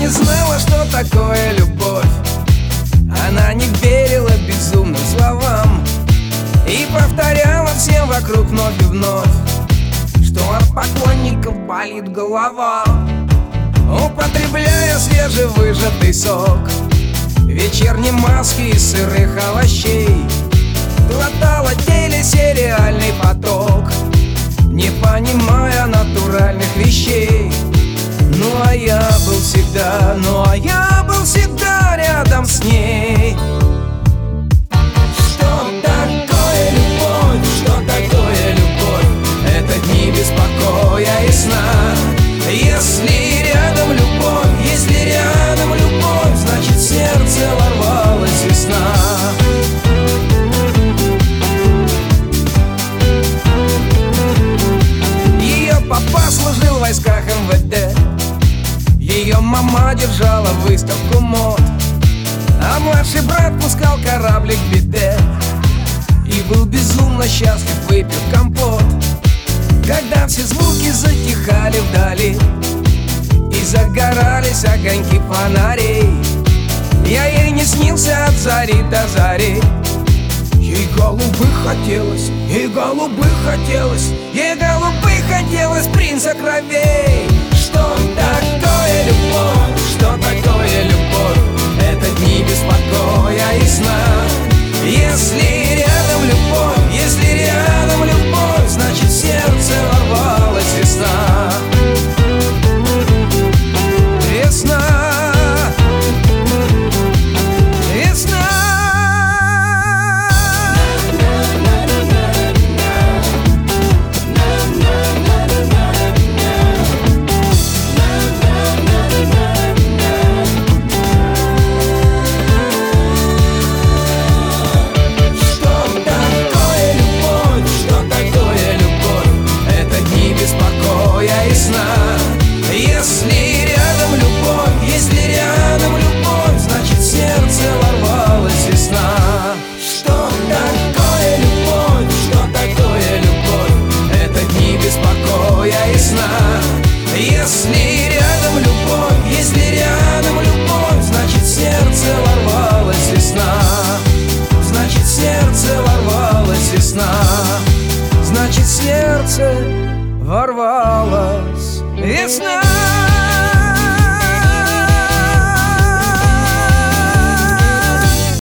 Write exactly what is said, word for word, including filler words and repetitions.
не знала, что такое любовь. Она не верила безумным словам и повторяла всем вокруг вновь и вновь, что от поклонников болит голова. Употребляя свежевыжатый сок, вечерние маски из сырых овощей, глотала телесериальный поток, не понимая натуральных вещей. Ну а я был всегда, ну а я был всегда рядом с ней. Что такое любовь? Что такое любовь? Это дни без покоя и сна. Если рядом любовь, если рядом любовь, значит в сердце ворвалась весна. Ее папа служил в войсках эм вэ дэ, ее мама держала выставку мод, а младший брат пускал кораблик в беде и был безумно счастлив, выпив компот. Когда все звуки затихали вдали и загорались огоньки фонарей, я ей не снился от зари до зари. Ей голубых хотелось, ей голубых хотелось, ей голубых хотелось принца кровей. Что такое любовь? Что такое любовь? Это дни без покоя и сна. Если рядом любовь, если рядом любовь, значит в сердце ворвалась весна. Весна, весна. Если рядом любовь, если рядом любовь, значит в сердце ворвалась весна. Что такое любовь? Что такое любовь? Это дни без покоя и сна. Если рядом любовь, если рядом любовь, значит в сердце ворвалась весна. Значит в сердце ворвалась весна. Значит в сердце ворвалась весна.